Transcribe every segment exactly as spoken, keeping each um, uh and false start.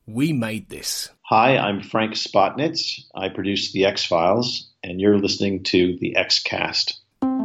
We made this. Hi, I'm Frank Spotnitz. I produce The X-Files, and you're listening to The X-Cast.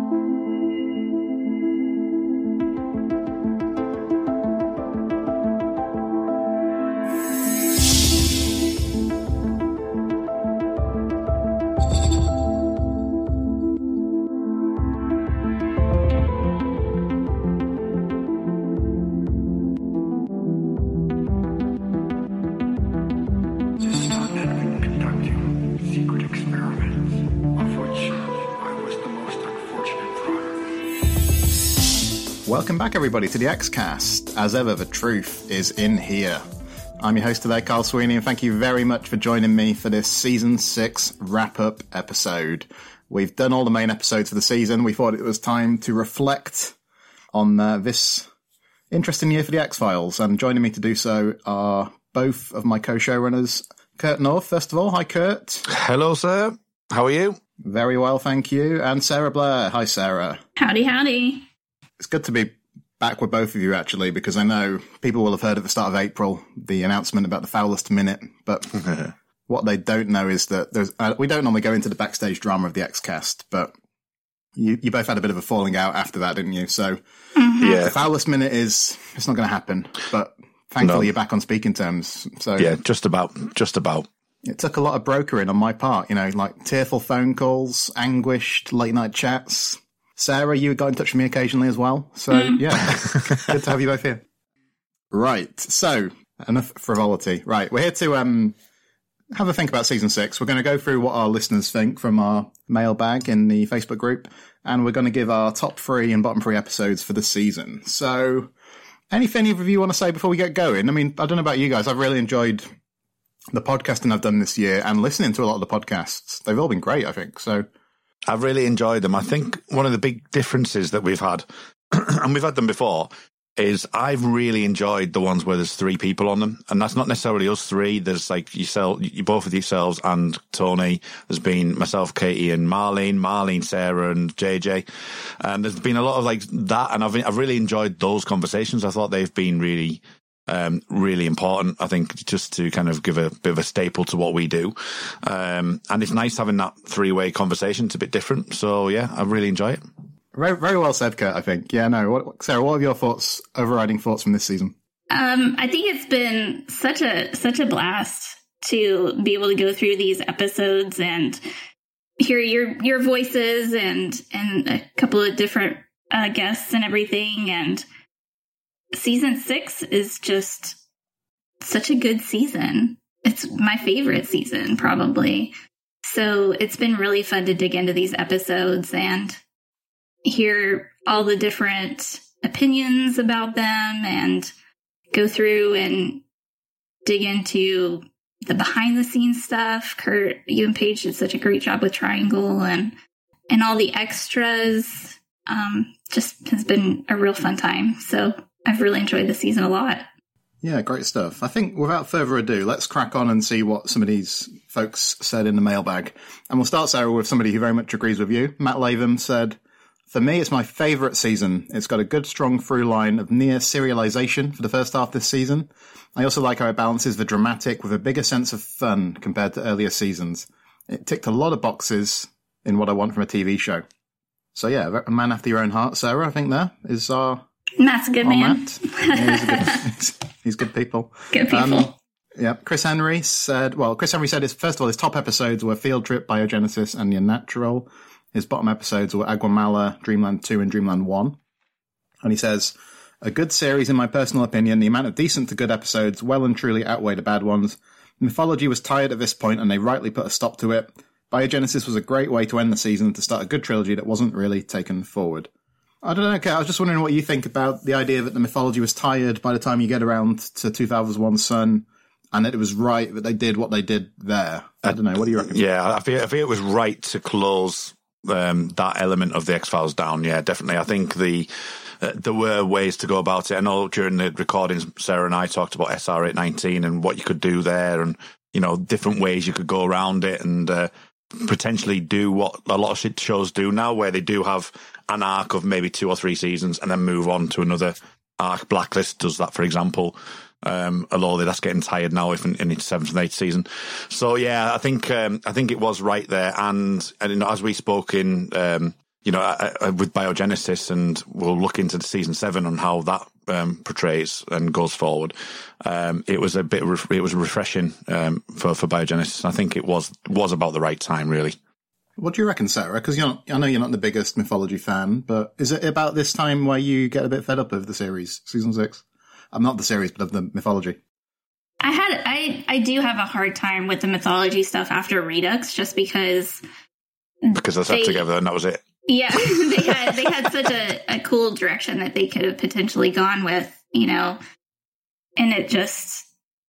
Welcome back, everybody, to the X-Cast. As ever, the truth is in here. I'm your host today, Carl Sweeney, and thank you very much for joining me for this Season six wrap-up episode. We've done all the main episodes for the season. We thought it was time to reflect on uh, this interesting year for the X-Files, and joining me to do so are both of my co-showrunners, Kurt North, first of all. Hi, Kurt. Hello, sir. How are you? Very well, thank you. And Sarah Blair. Hi, Sarah. Howdy, howdy. It's good to be back with both of you, actually, because I know people will have heard at the start of April the announcement about the foulest minute, but what they don't know is that there's uh, we don't normally go into the backstage drama of the X-Cast, but you, you both had a bit of a falling out after that, didn't you? So mm-hmm. yeah. The foulest minute is, it's not going to happen, but thankfully no. You're back on speaking terms. So yeah, just about, just about. It took a lot of brokering on my part, you know, like tearful phone calls, anguished late night chats. Sarah, you got in touch with me occasionally as well. So, mm. yeah, good to have you both here. Right. So, enough frivolity. Right. We're here to um, have a think about Season six. We're going to go through what our listeners think from our mailbag in the Facebook group. And we're going to give our top three and bottom three episodes for the season. So, anything either of you want to say before we get going? I mean, I don't know about you guys. I've really enjoyed the podcasting I've done this year and listening to a lot of the podcasts. They've all been great, I think. So, I've really enjoyed them. I think one of the big differences that we've had, and we've had them before, is I've really enjoyed the ones where there's three people on them. And that's not necessarily us three. There's like yourself, you both of yourselves and Tony. There's been myself, Katie, and Marlene, Marlene, Sarah, and J J. And there's been a lot of like that. And I've, I've really enjoyed those conversations. I thought they've been really... Um, really important, I think, just to kind of give a bit of a staple to what we do. Um, and it's nice having that three-way conversation. It's a bit different. So, yeah, I really enjoy it. Very, very well said, Kurt, I think. Yeah, no. What, Sarah, what are your thoughts, overriding thoughts from this season? Um, I think it's been such a such a blast to be able to go through these episodes and hear your your voices and, and a couple of different uh, guests and everything. And Season six is just such a good season. It's my favorite season, probably. So it's been really fun to dig into these episodes and hear all the different opinions about them and go through and dig into the behind the scenes stuff. Kurt, you and Paige did such a great job with Triangle and, and all the extras. Um, just has been a real fun time. So I've really enjoyed the season a lot. Yeah, great stuff. I think without further ado, let's crack on and see what some of these folks said in the mailbag. And we'll start, Sarah, with somebody who very much agrees with you. Matt Latham said, "For me, it's my favourite season. It's got a good, strong through line of near serialization for the first half this season. I also like how it balances the dramatic with a bigger sense of fun compared to earlier seasons. It ticked a lot of boxes in what I want from a T V show." So, yeah, a man after your own heart, Sarah, I think there is our... Matt's a good man. Matt. Yeah, he's, a good, he's, he's good people. Good people. Um, yeah, Chris Henry said, well, Chris Henry said, his, first of all, his top episodes were Field Trip, Biogenesis, and The Unnatural. His bottom episodes were Aguamala, Dreamland two, and Dreamland one. And he says, "A good series, in my personal opinion. The amount of decent to good episodes well and truly outweigh the bad ones. Mythology was tired at this point, and they rightly put a stop to it. Biogenesis was a great way to end the season, to start a good trilogy that wasn't really taken forward." I don't know, Kate, I was just wondering what you think about the idea that the mythology was tired by the time you get around to two thousand one Sun, and that it was right that they did what they did there. I don't know, what do you reckon? Yeah, I feel, I feel it was right to close um, that element of the X-Files down, yeah, definitely. I think the uh, there were ways to go about it. I know during the recordings, Sarah and I talked about S R eight nineteen and what you could do there and, you know, different ways you could go around it and uh, potentially do what a lot of shit shows do now, where they do have an arc of maybe two or three seasons and then move on to another arc. Blacklist does that, for example. Um, although that's getting tired now if in, in its seventh and eighth season. So yeah, I think um, I think it was right there. And, and you know, as we spoke in, um, you know, uh, uh, with Biogenesis, and we'll look into the season seven on how that um, portrays and goes forward. Um, it was a bit, ref- it was refreshing um, for for Biogenesis. And I think it was was about the right time, really. What do you reckon, Sarah? Because you're not, I know you're not the biggest mythology fan, but is it about this time where you get a bit fed up of the series, season six? I'm not the series, but of the mythology. I had, I, I do have a hard time with the mythology stuff after Redux, just because. Because they sat together and that was it. Yeah, they had they had such a, a cool direction that they could have potentially gone with, you know, and it just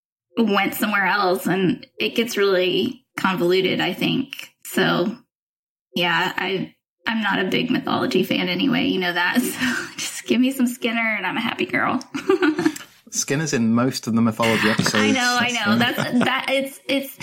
went somewhere else, and it gets really convoluted, I think. So, yeah, I I'm not a big mythology fan anyway, you know that. So just give me some Skinner, and I'm a happy girl. Skinner's in most of the mythology episodes. I know, I know. That's that. It's it's.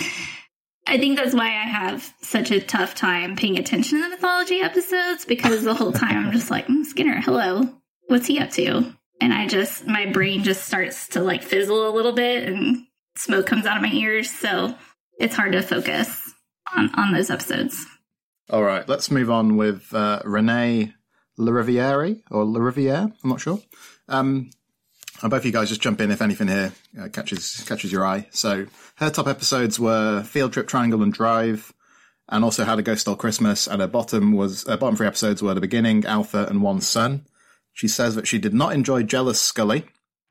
I think that's why I have such a tough time paying attention to the mythology episodes, because the whole time I'm just like, mm, Skinner, hello, what's he up to? And I just, my brain just starts to like fizzle a little bit, and smoke comes out of my ears. So it's hard to focus on, on those episodes. All right, let's move on with uh, Renee Lariviere, or Lariviere, I'm not sure. Um, And both of you guys just jump in if anything here uh, catches catches your eye. So her top episodes were Field Trip, Triangle, and Drive, and also How to Ghost Stole Christmas. And her bottom was uh, bottom three episodes were The Beginning, Alpha, and One Son. She says that she did not enjoy Jealous Scully.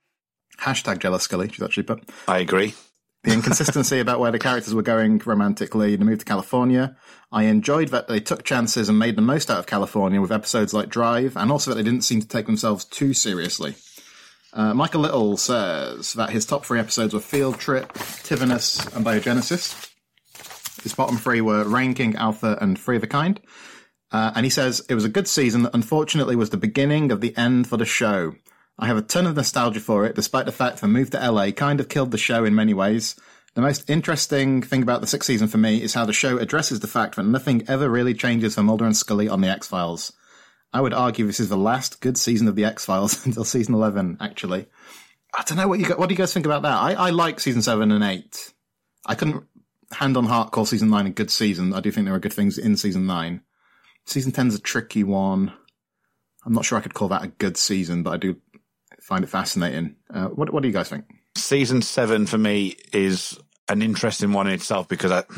Hashtag Jealous Scully, she's actually put. I agree. The inconsistency about where the characters were going romantically, the move to California. I enjoyed that they took chances and made the most out of California with episodes like Drive, and also that they didn't seem to take themselves too seriously. Uh, Michael Little says that his top three episodes were Field Trip, Tivonus, and Biogenesis. His bottom three were Rain King, Alpha, and Free of a Kind. Uh, and he says, it was a good season that unfortunately was the beginning of the end for the show. I have a ton of nostalgia for it, despite the fact the move to L A kind of killed the show in many ways. The most interesting thing about the sixth season for me is how the show addresses the fact that nothing ever really changes for Mulder and Scully on the X-Files. I would argue this is the last good season of the X-Files until season eleven, actually. I don't know what you got, what do you guys think about that? I, I like season seven and eight. I couldn't hand on heart call season nine a good season. I do think there are good things in season nine. Season ten is a tricky one. I'm not sure I could call that a good season, but I do find it fascinating. Uh, what, what do you guys think? Season seven for me is an interesting one in itself, because I,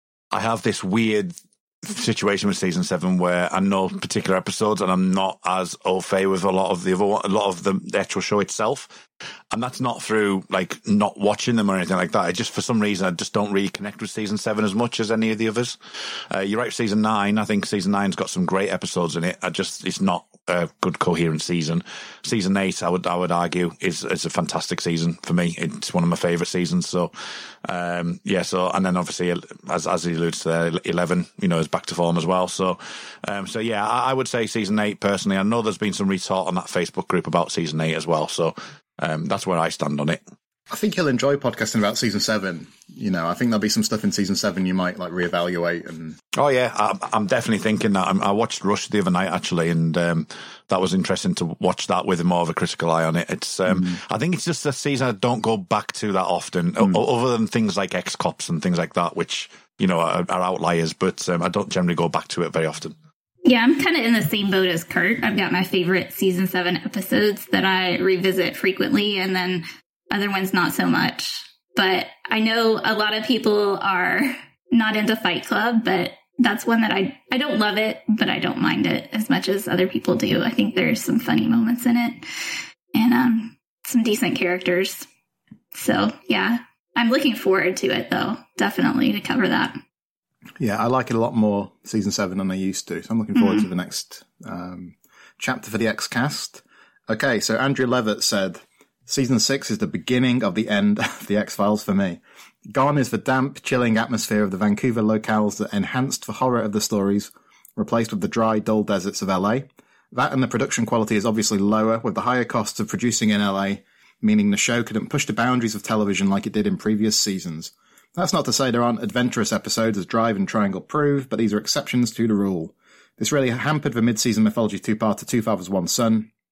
I have this weird situation with season seven where I know particular episodes and I'm not as au fait with a lot of the other one, a lot of the, the actual show itself, and that's not through like not watching them or anything like that. I just, for some reason, I just don't really connect with season seven as much as any of the others. Uh, you're right, season nine. I think season nine's got some great episodes in it. I just, it's not a good coherent season. Season eight, I would, I would argue, is is a fantastic season for me. It's one of my favourite seasons. So, um, yeah. So, and then obviously, as as he alludes to there, eleven, you know, is back to form as well. So, um, so yeah, I, I would say season eight personally. I know there's been some retort on that Facebook group about season eight as well. So, um, that's where I stand on it. I think you'll enjoy podcasting about season seven. You know, I think there'll be some stuff in season seven you might like reevaluate. And oh yeah, I, I'm definitely thinking that. I watched Rush the other night actually, and um, that was interesting to watch that with more of a critical eye on it. It's, um, mm. I think it's just a season I don't go back to that often, mm. o- other than things like X-Cops and things like that, which you know are, are outliers. But um, I don't generally go back to it very often. Yeah, I'm kind of in the same boat as Kurt. I've got my favorite season seven episodes that I revisit frequently, and then other ones not so much. But I know a lot of people are not into Fight Club, but that's one that I, I don't love it, but I don't mind it as much as other people do. I think there's some funny moments in it and um, some decent characters. So, yeah, I'm looking forward to it, though, definitely, to cover that. Yeah, I like it a lot more season seven than I used to. So I'm looking forward mm-hmm. to the next um, chapter for the X-Cast. Okay, so Andrew Levitt said, season six is the beginning of the end of the X-Files for me. Gone is the damp, chilling atmosphere of the Vancouver locales that enhanced the horror of the stories, replaced with the dry, dull deserts of L A. That and the production quality is obviously lower, with the higher costs of producing in L A, meaning the show couldn't push the boundaries of television like it did in previous seasons. That's not to say there aren't adventurous episodes as Drive and Triangle prove, but these are exceptions to the rule. This really hampered the mid-season mythology two-parter Two Fathers, One Son.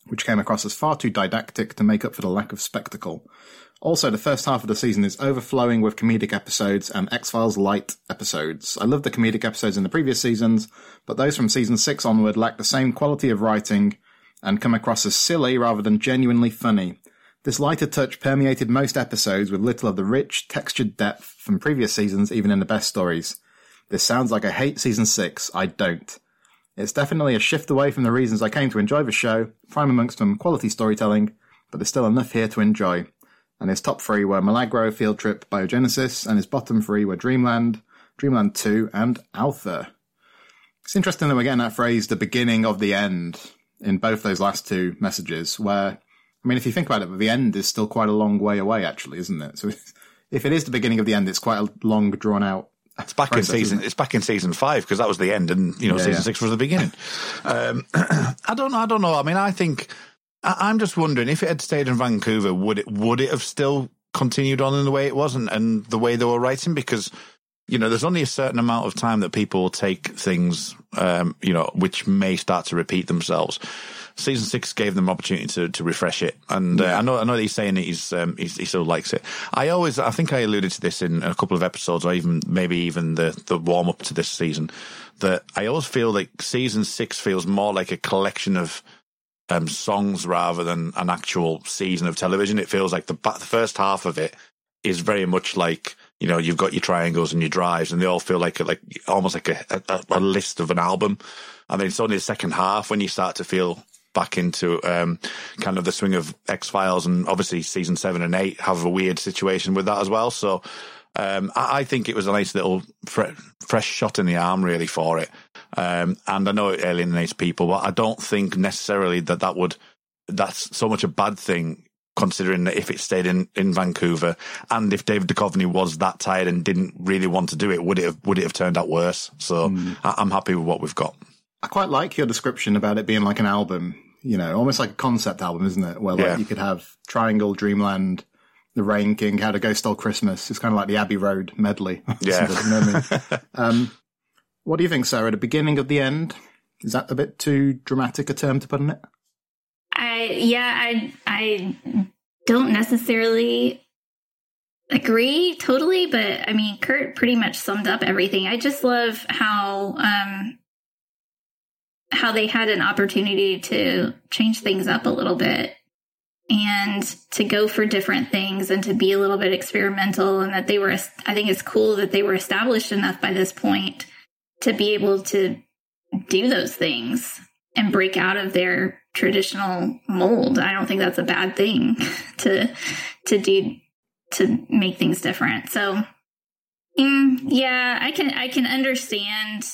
which came across as far too didactic to make up for the lack of spectacle. Also, the first half of the season is overflowing with comedic episodes and X-Files light episodes. I loved the comedic episodes in the previous seasons, but those from season six onward lack the same quality of writing and come across as silly rather than genuinely funny. This lighter touch permeated most episodes with little of the rich, textured depth from previous seasons, even in the best stories. This sounds like I hate season six. I don't. It's definitely a shift away from the reasons I came to enjoy the show, prime amongst them quality storytelling, but there's still enough here to enjoy. And his top three were Milagro, Field Trip, Biogenesis, and his bottom three were Dreamland, Dreamland two, and Alpha. It's interesting that we're getting that phrase, the beginning of the end, in both those last two messages, where, I mean, if you think about it, the end is still quite a long way away, actually, isn't it? So if it is the beginning of the end, it's quite a long, drawn-out It's back process, in season. It? It's back in season five, because that was the end, and you know, yeah, season yeah. six was the beginning. um, I don't know. I don't know. I mean, I think... I'm just wondering if it had stayed in Vancouver, would it would it have still continued on in the way it was and, and the way they were writing? Because, you know, there's only a certain amount of time that people take things, um, you know, which may start to repeat themselves. Season six gave them opportunity to, to refresh it, and uh, I know I know that he's saying that he's, um, he's he still likes it. I always, I think I alluded to this in a couple of episodes, or even maybe even the the warm up to this season, that I always feel like season six feels more like a collection of Um, songs rather than an actual season of television. It feels like the, the first half of it is very much like, you know, you've got your triangles and your drives, and they all feel like a, like almost like a, a, a list of an album. I mean, it's only the second half when you start to feel back into um, kind of the swing of X-Files, and obviously season seven and eight have a weird situation with that as well. So um, I, I think it was a nice little fre- fresh shot in the arm, really, for it. Um, and I know it alienates people, but I don't think necessarily that that would, that's so much a bad thing, considering that if it stayed in, in Vancouver, and if David Duchovny was that tired and didn't really want to do it, would it have, would it have turned out worse? So mm. I, I'm happy with what we've got. I quite like your description about it being like an album, you know, almost like a concept album, isn't it? Where like yeah. you could have Triangle, Dreamland, The Rain King, How to Go Stole Christmas. It's kind of like the Abbey Road medley. Yeah. um, what do you think, Sarah? The beginning of the end? Is that a bit too dramatic a term to put in it? I yeah, I I don't necessarily agree totally, but I mean, Kurt pretty much summed up everything. I just love how um, how they had an opportunity to change things up a little bit and to go for different things and to be a little bit experimental, and that they were, I think it's cool that they were established enough by this point to be able to do those things and break out of their traditional mold. I don't think that's a bad thing to to do, to make things different. So mm, yeah, I can I can understand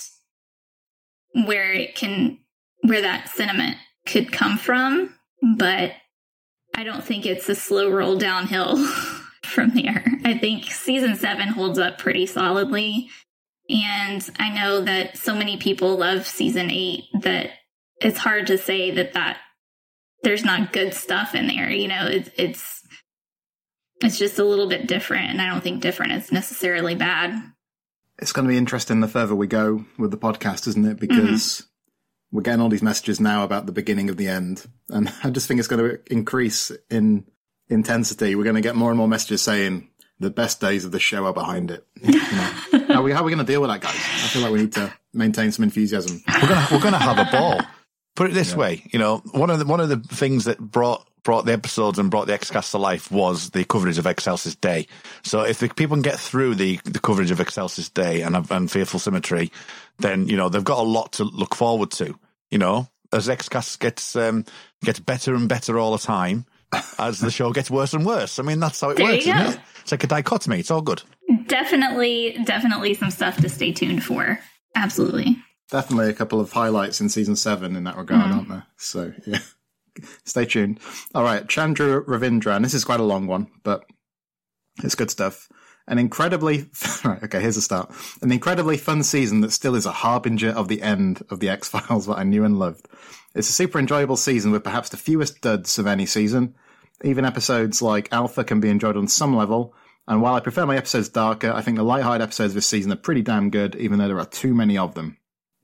where it can where that sentiment could come from, but I don't think it's a slow roll downhill from there. I think season seven holds up pretty solidly. And I know that so many people love season eight that it's hard to say that, that there's not good stuff in there. You know, it, it's it's just a little bit different. And I don't think different is necessarily bad. It's going to be interesting the further we go with the podcast, isn't it? Because mm-hmm. we're getting all these messages now about the beginning of the end. And I just think it's going to increase in intensity. We're going to get more and more messages saying the best days of the show are behind it. You know? how, are we, how are we going to deal with that, guys? I feel like we need to maintain some enthusiasm. We're going to, we're going to have a ball. Put it this yeah. way, you know, one of the, one of the things that brought brought the episodes and brought the X-Cast to life was the coverage of Excelsis Day. So if the people can get through the, the coverage of Excelsis Day and, and Fearful Symmetry, then, you know, they've got a lot to look forward to, you know, as X-Cast gets, um, gets better and better all the time, as the show gets worse and worse. I mean, that's how it there works, isn't it? It's like a dichotomy. It's all good. Definitely, definitely some stuff to stay tuned for. Absolutely. Definitely a couple of highlights in season seven in that regard, mm. aren't there? So, yeah. Stay tuned. All right, Chandra Ravindran. This is quite a long one, but it's good stuff. An incredibly... Right, okay, here's the start. An incredibly fun season that still is a harbinger of the end of the X-Files that I knew and loved. It's a super enjoyable season with perhaps the fewest duds of any season. Even episodes like Alpha can be enjoyed on some level, and while I prefer my episodes darker, I think the lighthearted episodes this season are pretty damn good, even though there are too many of them.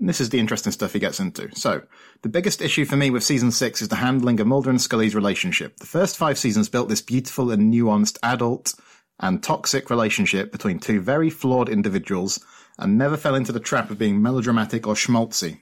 And this is the interesting stuff he gets into. So, the biggest issue for me with season six is the handling of Mulder and Scully's relationship. The first five seasons built this beautiful and nuanced adult and toxic relationship between two very flawed individuals and never fell into the trap of being melodramatic or schmaltzy.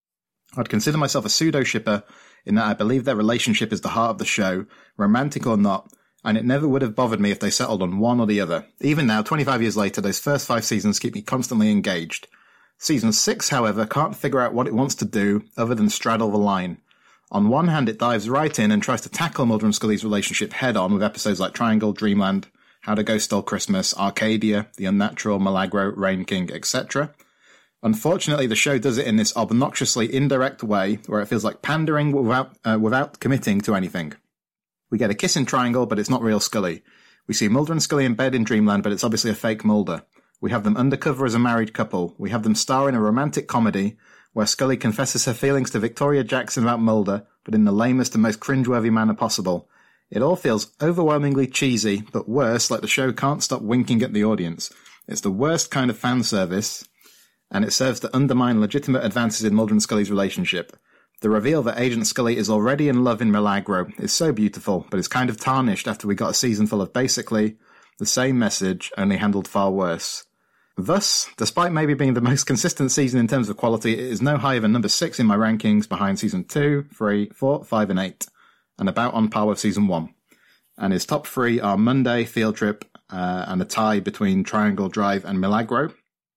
I'd consider myself a pseudo-shipper in that I believe their relationship is the heart of the show, romantic or not, and it never would have bothered me if they settled on one or the other. Even now, twenty-five years later, those first five seasons keep me constantly engaged. Season six, however, can't figure out what it wants to do other than straddle the line. On one hand, it dives right in and tries to tackle Mulder and Scully's relationship head-on with episodes like Triangle, Dreamland, How to Ghost Stole Christmas, Arcadia, The Unnatural, Milagro, Rain King, et cetera. Unfortunately, the show does it in this obnoxiously indirect way where it feels like pandering without uh, without committing to anything. We get a kiss in Triangle, but it's not real Scully. We see Mulder and Scully in bed in Dreamland, but it's obviously a fake Mulder. We have them undercover as a married couple. We have them star in a romantic comedy where Scully confesses her feelings to Victoria Jackson about Mulder, but in the lamest and most cringeworthy manner possible. It all feels overwhelmingly cheesy, but worse, like the show can't stop winking at the audience. It's the worst kind of fan service, and it serves to undermine legitimate advances in Mulder and Scully's relationship. The reveal that Agent Scully is already in love in Milagro is so beautiful, but it's kind of tarnished after we got a season full of basically the same message, only handled far worse. Thus, despite maybe being the most consistent season in terms of quality, it is no higher than number six in my rankings, behind season two, three, four, five, and eight, and about on par with season one. And his top three are Monday, Field Trip, uh, and a tie between Triangle Drive and Milagro.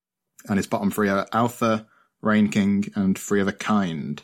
And his bottom three are Alpha, Rain King, and Three of a Kind.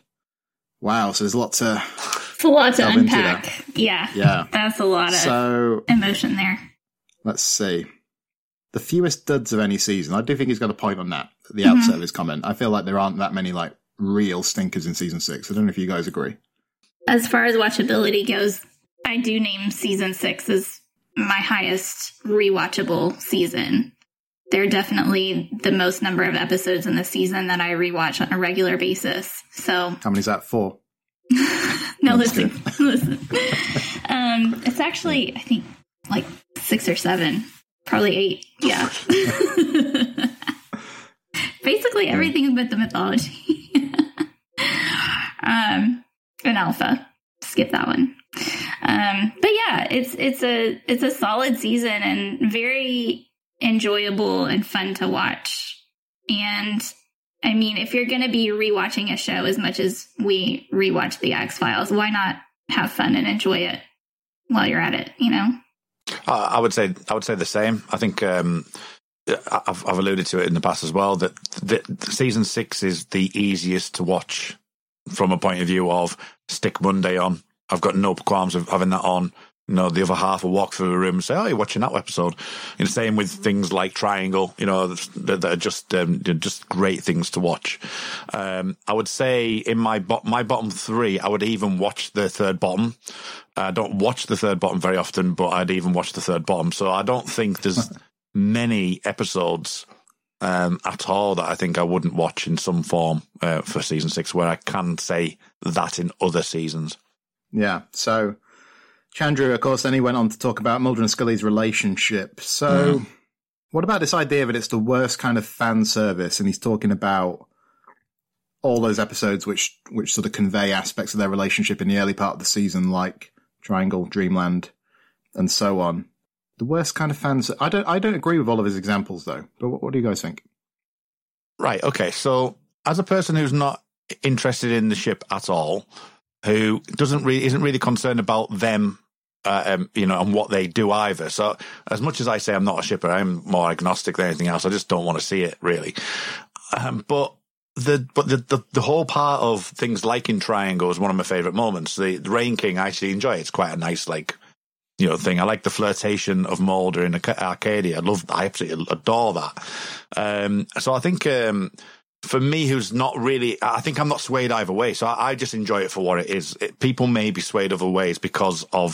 Wow, so there's lots of... It's a lot to unpack. Yeah. Yeah. That's a lot of so, emotion there. Let's see. The fewest duds of any season. I do think he's got a point on that, at the Mm-hmm. outset of his comment. I feel like there aren't that many, like, real stinkers in season six. I don't know if you guys agree. As far as watchability goes, I do name season six as my highest rewatchable season. They're definitely the most number of episodes in the season that I rewatch on a regular basis. So How many's that? Four? no, listen, listen. Um, it's actually, I think, like six or seven, probably eight. Yeah. Basically everything but the mythology. um, and Alpha. Skip that one. Um, but yeah, it's it's a it's a solid season and very enjoyable and fun to watch. And I mean, if you're going to be rewatching a show as much as we rewatch the X-Files, why not have fun and enjoy it while you're at it, you know? Uh, I would say I would say the same. I think um, I've, I've alluded to it in the past as well, that the, the season six is the easiest to watch from a point of view of stick Monday on. I've got no qualms of having that on. You know, the other half will walk through the room and say, "Oh, you're watching that episode." And the same with things like Triangle. You know, that, that are just um, just great things to watch. Um, I would say in my bo- my bottom three, I would even watch the third bottom. I don't watch the third bottom very often, but I'd even watch the third bottom. So I don't think there's many episodes um, at all that I think I wouldn't watch in some form uh, for season six, where I can say that in other seasons. Yeah, so Chandru, of course, then he went on to talk about Mulder and Scully's relationship. So mm. what about this idea that it's the worst kind of fan service? And he's talking about all those episodes which which sort of convey aspects of their relationship in the early part of the season, like Triangle, Dreamland, and so on. The worst kind of fans. I don't. I don't agree with all of his examples, though. But what, what do you guys think? Right. Okay. So, as a person who's not interested in the ship at all, who doesn't really isn't really concerned about them, uh, um, you know, and what they do either. So, as much as I say I'm not a shipper, I'm more agnostic than anything else. I just don't want to see it really. Um, but the but the, the the whole part of things like in Triangle is one of my favourite moments. The, the Rain King, I actually enjoy. It's quite a nice, like, you know, thing. I like the flirtation of Mulder in Arcadia. I love, I absolutely adore that. Um, so I think, um, for me, who's not really, I think I'm not swayed either way. So I, I just enjoy it for what it is. It, people may be swayed other ways because of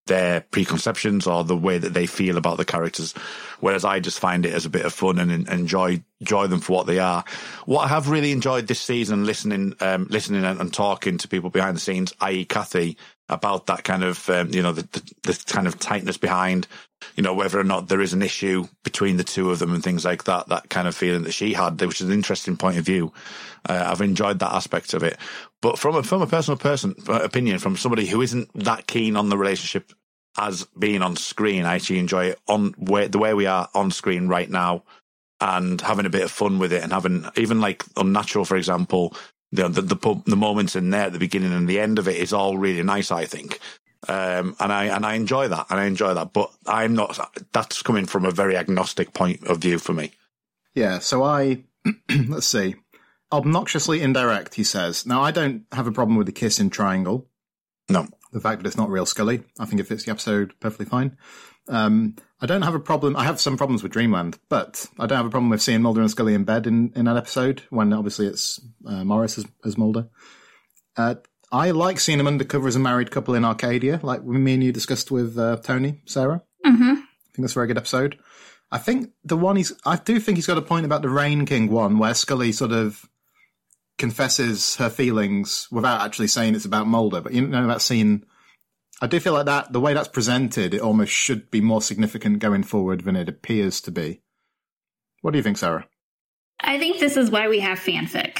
their preconceptions or the way that they feel about the characters. Whereas I just find it as a bit of fun and, and enjoy enjoy them for what they are. What I have really enjoyed this season, listening, um, listening and, and talking to people behind the scenes, that is. Kathy, about that kind of, um, you know, the, the, the kind of tightness behind, you know, whether or not there is an issue between the two of them and things like that, that kind of feeling that she had, which is an interesting point of view. Uh, I've enjoyed that aspect of it. But from a, from a personal person opinion, from somebody who isn't that keen on the relationship as being on screen, I actually enjoy it on where, the way we are on screen right now and having a bit of fun with it and having, even like Unnatural, for example, the, the, the, the moments in there at the beginning and the end of it is all really nice, I think. Um, and I, and I enjoy that and I enjoy that, but I'm not, that's coming from a very agnostic point of view for me. Yeah. So I, let's see. Obnoxiously indirect, he says. Now, I don't have a problem with the kiss in Triangle. No. The fact that it's not real Scully. I think it fits the episode perfectly fine. Um, I don't have a problem. I have some problems with Dreamland, but I don't have a problem with seeing Mulder and Scully in bed in, in that episode when obviously it's uh, Morris as, as Mulder. Uh, I like seeing them undercover as a married couple in Arcadia, like me and you discussed with uh, Tony, Sarah. Mm-hmm. I think that's a very good episode. I think the one he's, I do think he's got a point about the Rain King one, where Scully sort of confesses her feelings without actually saying it's about Mulder. But you know, that scene, I do feel like that, the way that's presented, it almost should be more significant going forward than it appears to be. What do you think, Sarah? I think this is why we have fanfic.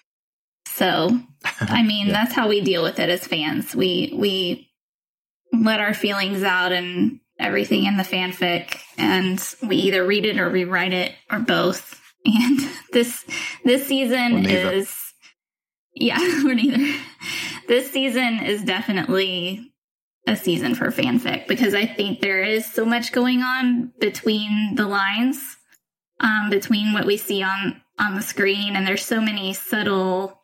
So, I mean, Yeah. that's how we deal with it as fans. We we let our feelings out and everything in the fanfic, and we either read it or rewrite it or both. And this this season is, yeah, or neither. This season is definitely a season for fanfic because I think there is so much going on between the lines, um, between what we see on on the screen, and there's so many subtle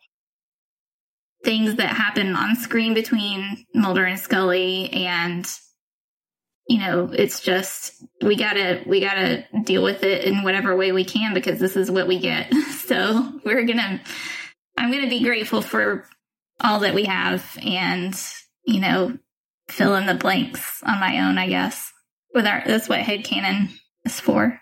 things that happen on screen between Mulder and Scully, and you know, it's just we gotta we gotta deal with it in whatever way we can because this is what we get. So we're gonna I'm gonna be grateful for all that we have, and you know, fill in the blanks on my own, I guess. With our that's what headcanon is for.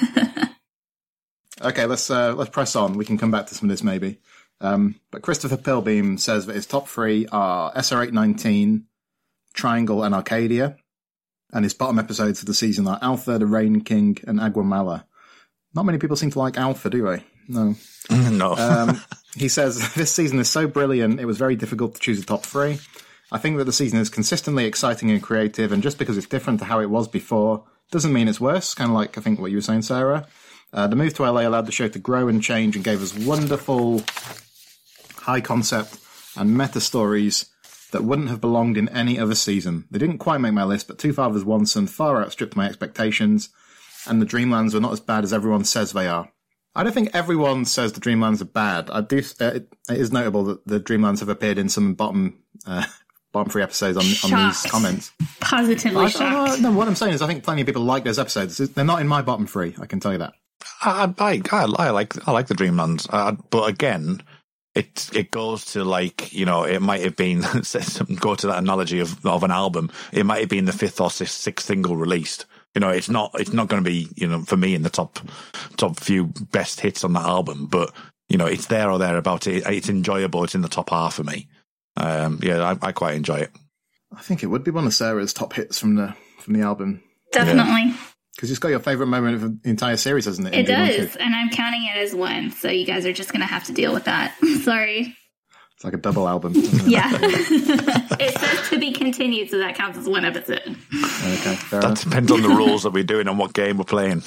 Okay, let's uh, let's press on. We can come back to some of this maybe. Um, but Christopher Pilbeam says that his top three are S R eight nineteen, Triangle, and Arcadia. And his bottom episodes of the season are Alpha, The Rain King, and Aguamala. Not many people seem to like Alpha, do they? No. No. um, he says, this season is so brilliant, it was very difficult to choose a top three. I think that the season is consistently exciting and creative, and just because it's different to how it was before doesn't mean it's worse, kind of like I think what you were saying, Sarah. Uh, the move to L A allowed the show to grow and change and gave us wonderful high concept and meta stories that wouldn't have belonged in any other season. They didn't quite make my list, but Two Fathers, One Son far outstripped my expectations, and the Dreamlands were not as bad as everyone says they are. I don't think everyone says the Dreamlands are bad. I do. Uh, it, it is notable that the Dreamlands have appeared in some bottom uh, bottom three episodes on, on these comments. Positively I, shocked. uh, no, what I'm saying is I think plenty of people like those episodes. They're not in my bottom three, I can tell you that. I, I, I, I like I like the Dreamlands, uh, but again, it it goes to like, you know, it might have been go to that analogy of of an album. It might have been the fifth or sixth, sixth single released. You know, it's not it's not going to be, you know, for me in the top top few best hits on that album, but you know, it's there or thereabout. It, it's enjoyable. It's in the top half for me. Um, yeah, I, I quite enjoy it. I think it would be one of Sarah's top hits from the from the album. Definitely. Because it's got your favourite moment of the entire series, hasn't it? It does, and I'm counting it as one, so you guys are just going to have to deal with that. Sorry. It's like a double album. Isn't it? Yeah. It says to be continued, so that counts as one episode. Okay, fair That enough. depends on the rules that we're doing and what game we're playing.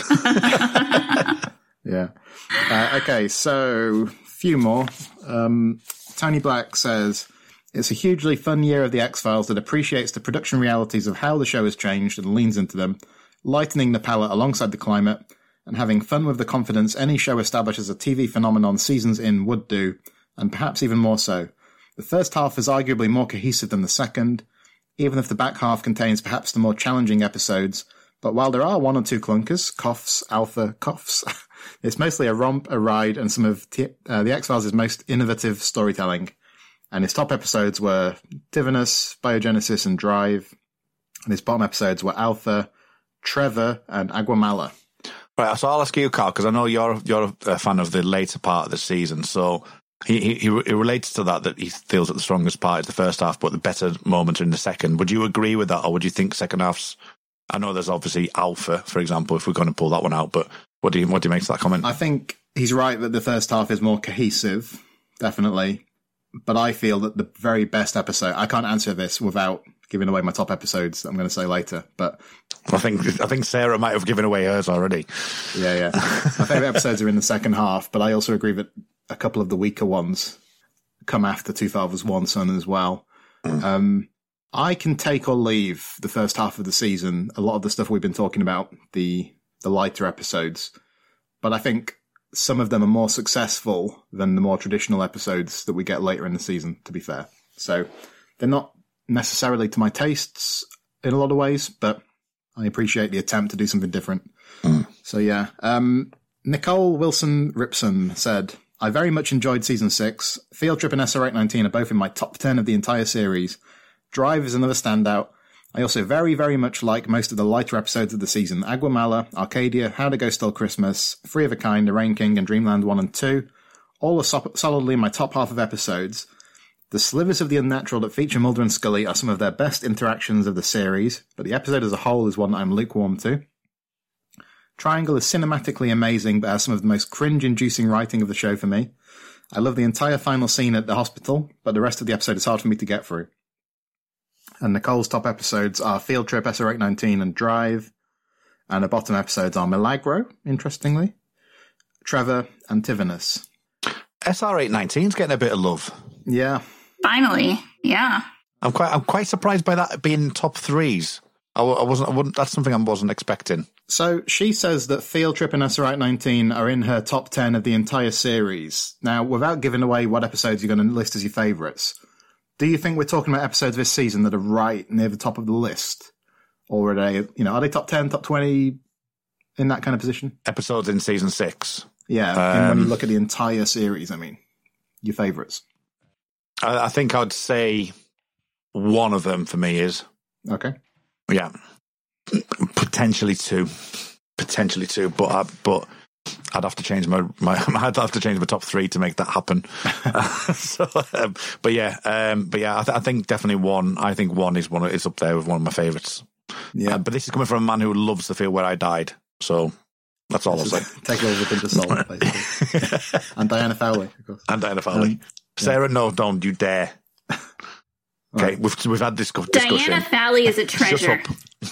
Yeah. Uh, okay, so a few more. Um, Tony Black says, it's a hugely fun year of The X-Files that appreciates the production realities of how the show has changed and leans into them, lightening the palate alongside the climate, and having fun with the confidence any show established as a T V phenomenon seasons in would do, and perhaps even more so. The first half is arguably more cohesive than the second, even if the back half contains perhaps the more challenging episodes, but while there are one or two clunkers, coughs, alpha, coughs, it's mostly a romp, a ride, and some of T- uh, The X-Files' most innovative storytelling. And his top episodes were Divinus, Biogenesis, and Drive. And his bottom episodes were Alpha, Trevor, and Aguamala. Right, so I'll ask you, Carl, because I know you're you're a fan of the later part of the season. So he, he he relates to that, that he feels that the strongest part is the first half, but the better moments are in the second. Would you agree with that, or would you think second half's? I know there's obviously Alpha, for example, if we're going to pull that one out, but what do you what do you make of that comment? I think he's right that the first half is more cohesive, definitely. But I feel that the very best episode, I can't answer this without giving away my top episodes that I'm going to say later, but I think I think Sarah might have given away hers already. Yeah, yeah. My favourite episodes are in the second half, but I also agree that a couple of the weaker ones come after Two Fathers, One Son as well. Mm. Um, I can take or leave the first half of the season, a lot of the stuff we've been talking about, the the lighter episodes, but I think some of them are more successful than the more traditional episodes that we get later in the season, to be fair. So they're not necessarily to my tastes in a lot of ways, but I appreciate the attempt to do something different. Mm. So yeah. Um, Nicole Wilson Ripson said, I very much enjoyed season six. Field Trip and S R eight nineteen are both in my top ten of the entire series. Drive is another standout. I also very, very much like most of the lighter episodes of the season. Aguamala, Arcadia, How to Go Still Christmas, Free of a Kind, The Rain King, and Dreamland one and two. All are so- solidly in my top half of episodes. The slivers of the unnatural that feature Mulder and Scully are some of their best interactions of the series, but the episode as a whole is one that I'm lukewarm to. Triangle is cinematically amazing, but has some of the most cringe-inducing writing of the show for me. I love the entire final scene at the hospital, but the rest of the episode is hard for me to get through. And Nicole's top episodes are Field Trip, S R eight nineteen, and Drive. And the bottom episodes are Milagro, interestingly, Trevor, and Tivinus. S R eight nineteen is getting a bit of love. Yeah. Finally, yeah. I'm quite I'm quite surprised by that being top threes. I, I wasn't. I wouldn't. That's something I wasn't expecting. So she says that Field Trip and S R eight nineteen are in her top ten of the entire series. Now, without giving away what episodes you're going to list as your favourites, do you think we're talking about episodes this season that are right near the top of the list? Or are they, you know, are they top ten, top twenty, in that kind of position? Episodes in season six. Yeah, um, and when you look at the entire series, I mean, your favourites. I, I think I'd say one of them for me is. Okay. Yeah. Potentially two. Potentially two, but I, but I'd have to change my, my I'd have to change my top three to make that happen. so, um, but yeah, um, but yeah, I, th- I think definitely one. I think one is one is up there with one of my favourites. Yeah, uh, but this is coming from a man who loves the field where I died. So that's all I'll say. Take it over with a pinch of salt, basically. And Diana Fowley, of course. And Diana Fowley. Um, Sarah, yeah. No, don't you dare. Okay, right. we've we've had this discussion. Diana Fowley is a treasure.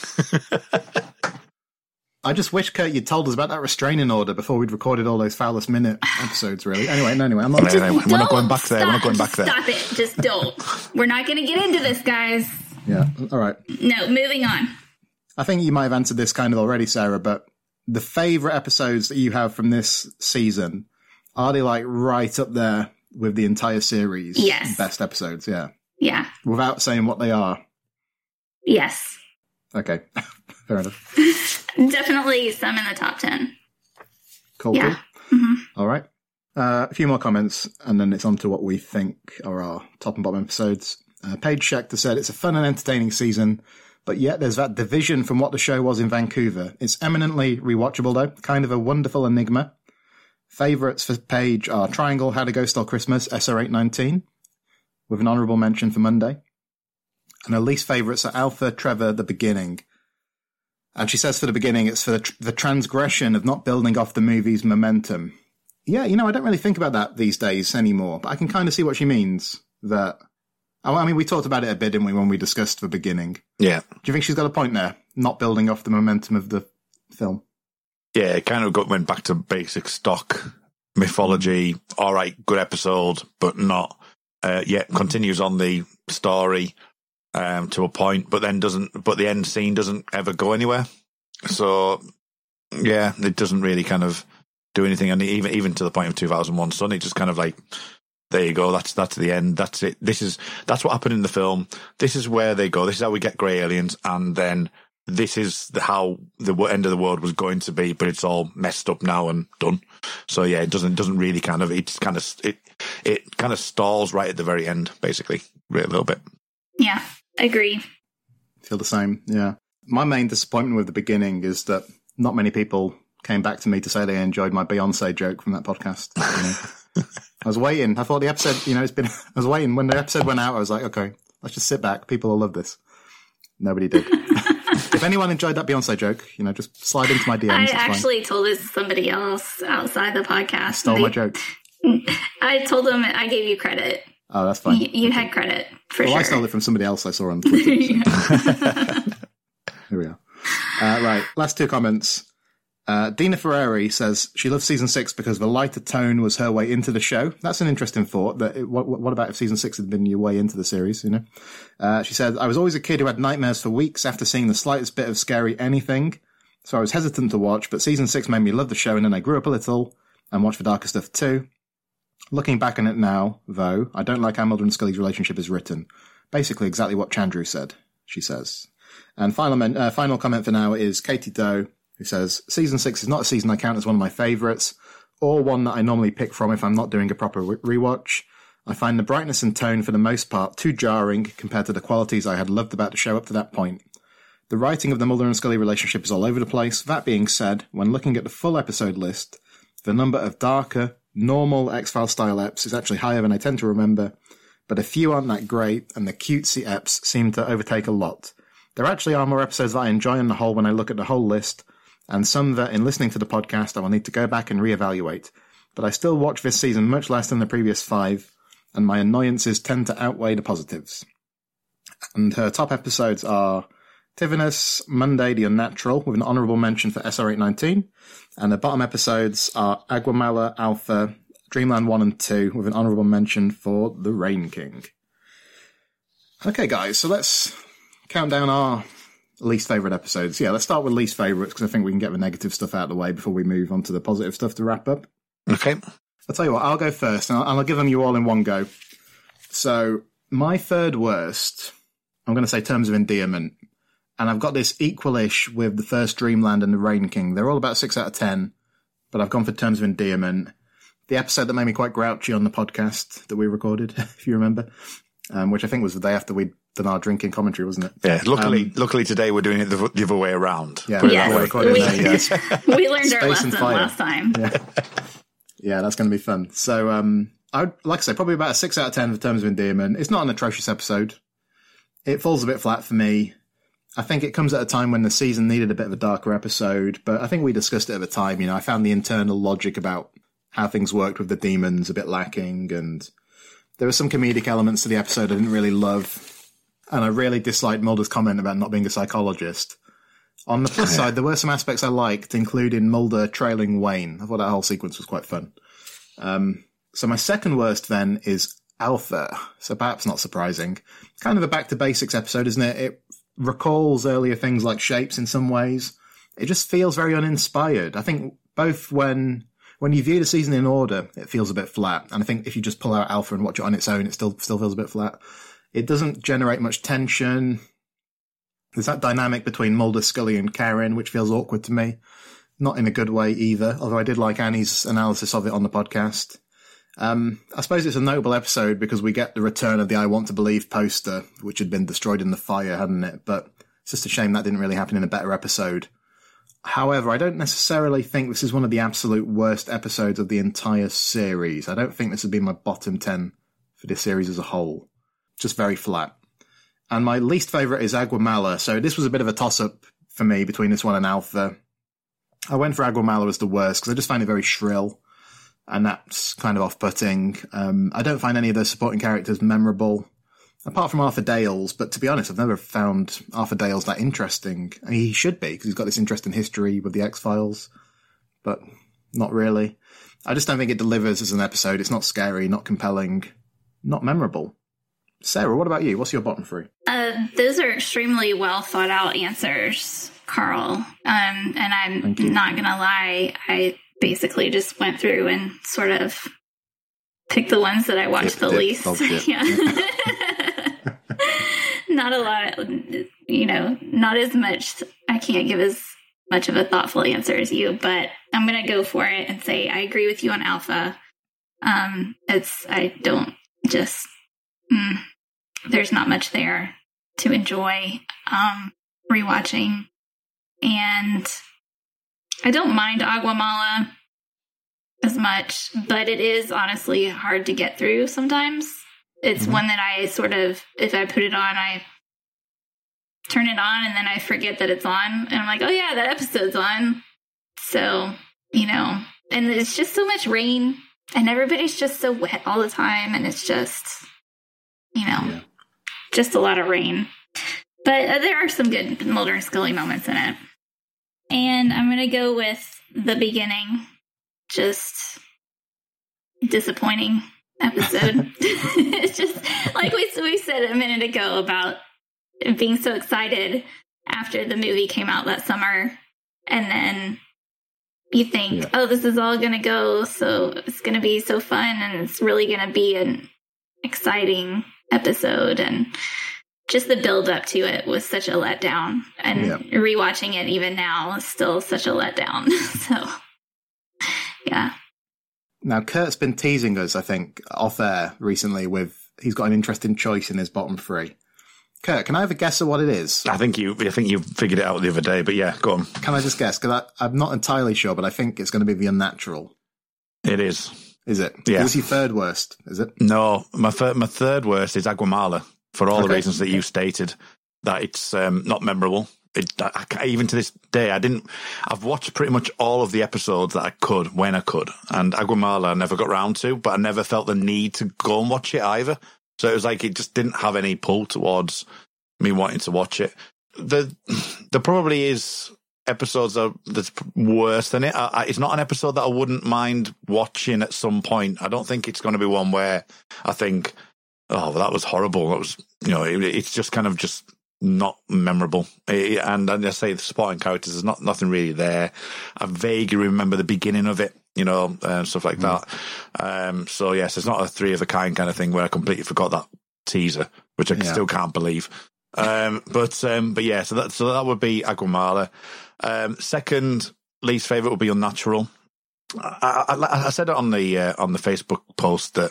I just wish, Kurt, you'd told us about that restraining order before we'd recorded all those Foulest Minute episodes, really. Anyway, no, anyway, I'm not... Just anyway, we're not going back there. Stop, we're not going back there. Stop it. Just don't. We're not going to get into this, guys. Yeah, all right. No, moving on. I think you might have answered this kind of already, Sarah, but the favourite episodes that you have from this season, are they, like, right up there with the entire series? Yes. Best episodes, yeah. Yeah. Without saying what they are? Yes. Okay, fair enough. Definitely some in the top ten. Cool. Yeah. Cool. Mm-hmm. All right. Uh, a few more comments, and then it's on to what we think are our top and bottom episodes. Uh, Paige Schechter said, it's a fun and entertaining season, but yet there's that division from what the show was in Vancouver. It's eminently rewatchable, though. Kind of a wonderful enigma. Favourites for Paige are Triangle, How to Go Still Christmas, S R eight nineteen, with an honourable mention for Monday. And her least favourites are Alpha, Trevor, The Beginning. And she says for The Beginning, it's for the, tr- the transgression of not building off the movie's momentum. Yeah, you know, I don't really think about that these days anymore, but I can kind of see what she means. That, I mean, we talked about it a bit, didn't we, when we discussed The Beginning? Yeah. Do you think she's got a point there? Not building off the momentum of the film? Yeah, it kind of got, went back to basic stock mythology. All right, good episode, but not uh, yet continues on the story. Um, to a point, but then doesn't, but the end scene doesn't ever go anywhere. So, yeah, it doesn't really kind of do anything. And even, even to the point of two thousand one Son, it just kind of like, there you go. That's, that's the end. That's it. This is, that's what happened in the film. This is where they go. This is how we get grey aliens. And then this is the, how the end of the world was going to be, but it's all messed up now and done. So yeah, it doesn't, doesn't really kind of, it's kind of, it, it kind of stalls right at the very end, basically, a little bit. Yeah. Agree. Feel the same, yeah. My main disappointment with the beginning is that not many people came back to me to say they enjoyed my Beyonce joke from that podcast. You know? I was waiting. I thought the episode, you know, it's been, I was waiting. When the episode went out, I was like, okay, let's just sit back. People will love this. Nobody did. If anyone enjoyed that Beyonce joke, you know, just slide into my D Ms. I actually told this to somebody else outside the podcast. Stole they, my joke. I told them I gave you credit. Oh, that's fine. You, you had credit, for well, sure. I stole it from somebody else I saw on Twitter. So. Here we are. Uh, right, last two comments. Uh, Dina Ferrari says she loves season six because the lighter tone was her way into the show. That's an interesting thought. That it, what, what about if season six had been your way into the series, you know? Uh, she said, I was always a kid who had nightmares for weeks after seeing the slightest bit of scary anything. So I was hesitant to watch, but season six made me love the show, and then I grew up a little and watched the darker stuff too. Looking back on it now, though, I don't like how Mulder and Scully's relationship is written. Basically exactly what Chandru said, she says. And final, men- uh, final comment for now is Katie Doe, who says, season six is not a season I count as one of my favourites, or one that I normally pick from if I'm not doing a proper re- rewatch. I find the brightness and tone, for the most part, too jarring compared to the qualities I had loved about the show up to that point. The writing of the Mulder and Scully relationship is all over the place. That being said, when looking at the full episode list, the number of darker, normal X-Files style eps is actually higher than I tend to remember, but a few aren't that great, and the cutesy eps seem to overtake a lot. There actually are more episodes that I enjoy on the whole when I look at the whole list, and some that, in listening to the podcast, I will need to go back and reevaluate. But I still watch this season much less than the previous five, and my annoyances tend to outweigh the positives. And her top episodes are Tivinus, Monday, The Unnatural, with an honourable mention for S R eight nineteen, and the bottom episodes are Aguamala, Alpha, Dreamland one and two, with an honourable mention for The Rain King. Okay, guys, so let's count down our least favourite episodes. Yeah, let's start with least favourites, because I think we can get the negative stuff out of the way before we move on to the positive stuff to wrap up. Okay. I'll tell you what, I'll go first, and I'll, I'll give them you all in one go. So, my third worst, I'm going to say Terms of Endearment, and I've got this equalish with the first Dreamland and The Rain King. They're all about six out of ten, but I've gone for Terms of Endearment. The episode that made me quite grouchy on the podcast that we recorded, if you remember, um, which I think was the day after we'd done our drinking commentary, wasn't it? Yeah, luckily um, luckily today we're doing it the, the other way around. Yeah, yes, we're recording we, a, uh, we learned our Space and lesson Fire. last time. Yeah, yeah, that's going to be fun. So, um, I would, like I say, probably about a six out of ten for Terms of Endearment. It's not an atrocious episode. It falls a bit flat for me. I think it comes at a time when the season needed a bit of a darker episode, but I think we discussed it at the time. You know, I found the internal logic about how things worked with the demons a bit lacking, and there were some comedic elements to the episode I didn't really love. And I really disliked Mulder's comment about not being a psychologist. On the plus side, there were some aspects I liked, including Mulder trailing Wayne. I thought that whole sequence was quite fun. Um, so my second worst then is Alpha. So perhaps not surprising. Kind of a back-to-basics episode, isn't it? It recalls earlier things like Shapes in some ways. It just feels very uninspired. I think both when when you view the season in order, it feels a bit flat. And I think if you just pull out Alpha and watch it on its own, it still still feels a bit flat. It doesn't generate much tension. There's that dynamic between Mulder, Scully, and Karen, which feels awkward to me. Not in a good way either, although I did like Annie's analysis of it on the podcast. Um, I suppose it's a notable episode because we get the return of the I Want to Believe poster, which had been destroyed in the fire, hadn't it? But it's just a shame that didn't really happen in a better episode. However, I don't necessarily think this is one of the absolute worst episodes of the entire series. I don't think this would be my bottom ten for this series as a whole. Just very flat. And my least favourite is Aguamala. So this was a bit of a toss-up for me between this one and Alpha. I went for Aguamala as the worst because I just find it very shrill. And that's kind of off-putting. Um, I don't find any of the supporting characters memorable, apart from Arthur Dales. But to be honest, I've never found Arthur Dales that interesting. I mean, he should be, because he's got this interesting history with the X-Files. But not really. I just don't think it delivers as an episode. It's not scary, not compelling, not memorable. Sarah, what about you? What's your bottom three? Uh, those are extremely well thought out answers, Carl. Um, and I'm not going to lie, I basically just went through and sort of picked the ones that I watched dip, the dip, least. Yeah. Not a lot, you know, not as much. I can't give as much of a thoughtful answer as you, but I'm going to go for it and say I agree with you on Alpha. Um, it's, I don't just, mm, there's not much there. to enjoy um, rewatching. And I don't mind Aguamala as much, but it is honestly hard to get through sometimes. It's mm-hmm. one that I sort of, if I put it on, I turn it on and then I forget that it's on. And I'm like, oh yeah, that episode's on. So, you know, and it's just so much rain and everybody's just so wet all the time. And it's just, you know, yeah. just a lot of rain. But uh, there are some good Mulder and Scully moments in it. And I'm going to go with the beginning. Just disappointing episode. It's just like we, we said a minute ago about being so excited after the movie came out that summer. And then you think, yeah. oh, this is all going to go. So it's going to be so fun. And it's really going to be an exciting episode. And just the build up to it was such a letdown. And yeah. rewatching it even now is still such a letdown. So, yeah. Now, Kurt's been teasing us, I think, off air recently with he's got an interesting choice in his bottom three. Kurt, can I have a guess of what it is? I think you I think you figured it out the other day, but yeah, go on. Can I just guess? Because I'm not entirely sure, but I think it's going to be The Unnatural. It is. Is it? Yeah. Is your third worst, is it? No, my, thir- my third worst is Aguamala, for all okay. the reasons that you stated, that it's um, not memorable. It, I, I, even to this day, I didn't. I've watched pretty much all of the episodes that I could when I could, and Aguamala I never got round to, but I never felt the need to go and watch it either. So it was like it just didn't have any pull towards me wanting to watch it. The there probably is episodes that, that's worse than it. I, I, it's not an episode that I wouldn't mind watching at some point. I don't think it's going to be one where I think, oh, well, that was horrible. That was, you know, it, it's just kind of just not memorable. It, and, and I say the supporting characters, there's not nothing really there. I vaguely remember the beginning of it, you know, uh, stuff like mm. that. Um, so yes, it's not a three of a kind kind of thing where I completely forgot that teaser, which I yeah. still can't believe. Um, but um, but yeah, so that so that would be Aguamala. Um, second least favorite would be Unnatural. I, I, I said it on the uh, on the Facebook post that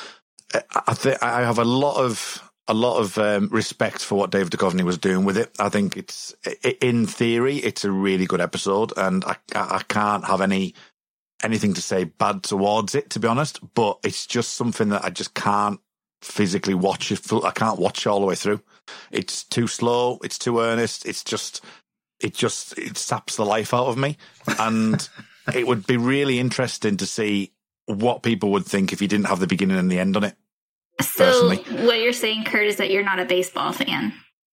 I think I have a lot of a lot of um, respect for what David Duchovny was doing with it. I think it's in theory it's a really good episode, and I I can't have any anything to say bad towards it, to be honest. But it's just something that I just can't physically watch it. I can't watch it all the way through. It's too slow. It's too earnest. It's just, it just, it saps the life out of me. And it would be really interesting to see what people would think if you didn't have the beginning and the end on it. So personally. What you're saying, Kurt, is that you're not a baseball fan.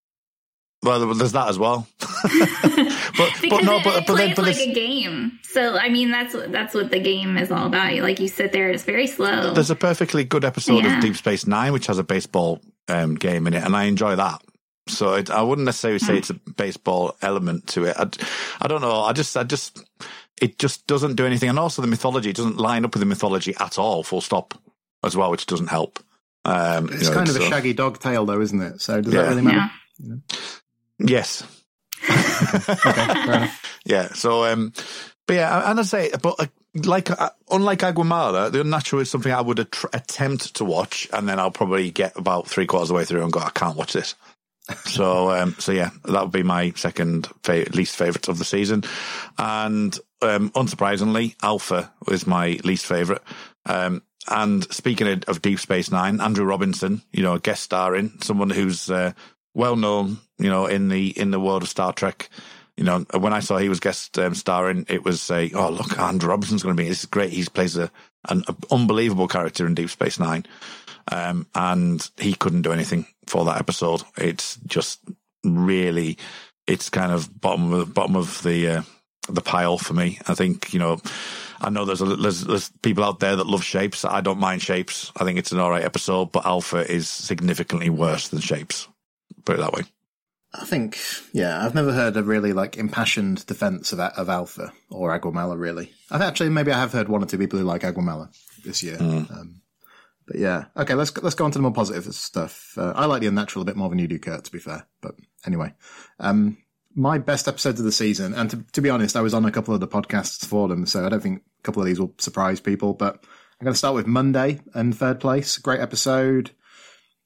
Well, there's that as well. but, because but no, it, but, it but plays then, but like a game. So, I mean, that's that's what the game is all about. Like, you sit there, it's very slow. There's a perfectly good episode yeah. of Deep Space Nine, which has a baseball um, game in it, and I enjoy that. So it, I wouldn't necessarily say mm. it's a baseball element to it. I, I don't know. I just, I just, it just doesn't do anything. And also the mythology, it doesn't line up with the mythology at all, full stop, as well, which doesn't help. Um, it's you know, kind of so. a shaggy dog tale, though, isn't it? So does yeah. that really matter? Yeah. You know? Yes. okay, fair enough. Yeah. So, um, but yeah, and I say, but uh, like, uh, unlike Aguamala, The Unnatural is something I would att- attempt to watch, and then I'll probably get about three quarters of the way through and go, I can't watch this. so, um, so yeah, that would be my second fa- least favorite of the season, and um, unsurprisingly, Alpha is my least favorite. Um, and speaking of, of Deep Space Nine, Andrew Robinson, you know, guest starring, someone who's uh, well known, you know, in the in the world of Star Trek. You know, when I saw he was guest um, starring, it was a, oh, look, Andrew Robinson's going to be, this is great. He plays a, an a unbelievable character in Deep Space Nine. Um, and he couldn't do anything for that episode. It's just really, it's kind of bottom of, bottom of the, uh, the pile for me. I think, you know, I know there's, a, there's there's people out there that love Shapes. I don't mind Shapes. I think it's an all right episode, but Alpha is significantly worse than Shapes. Put it that way. I think, yeah, I've never heard a really like impassioned defense of of Alpha or Aguamala. Really, I've actually maybe I have heard one or two people who like Aguamala this year. Mm. Um, but yeah, okay, let's let's go on to the more positive stuff. Uh, I like The Unnatural a bit more than you do, Kurt, to be fair. But anyway, um, my best episodes of the season, and to, to be honest, I was on a couple of the podcasts for them, so I don't think a couple of these will surprise people. But I'm going to start with Monday in third place. Great episode.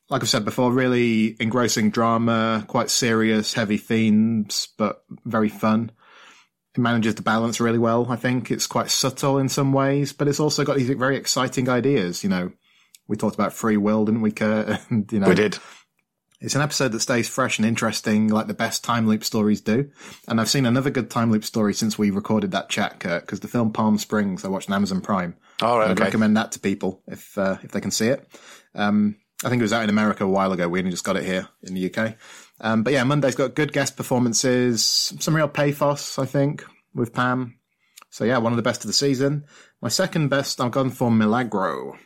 like I've said before, really engrossing drama, quite serious, heavy themes, but very fun. It manages the balance really well, I think. It's quite subtle in some ways, but it's also got these very exciting ideas. You know, we talked about free will, didn't we, Kurt? And, you know, we did. It's an episode that stays fresh and interesting, like the best time loop stories do. And I've seen another good time loop story since we recorded that chat, Kurt, because the film Palm Springs, I watched on Amazon Prime. All right, I'd okay. recommend that to people if uh, if they can see it. Um, I think it was out in America a while ago. We only just got it here in the U K. Um, but yeah, Monday's got good guest performances, some real pathos, I think, with Pam. So yeah, one of the best of the season. My second best, I've gone for Milagro.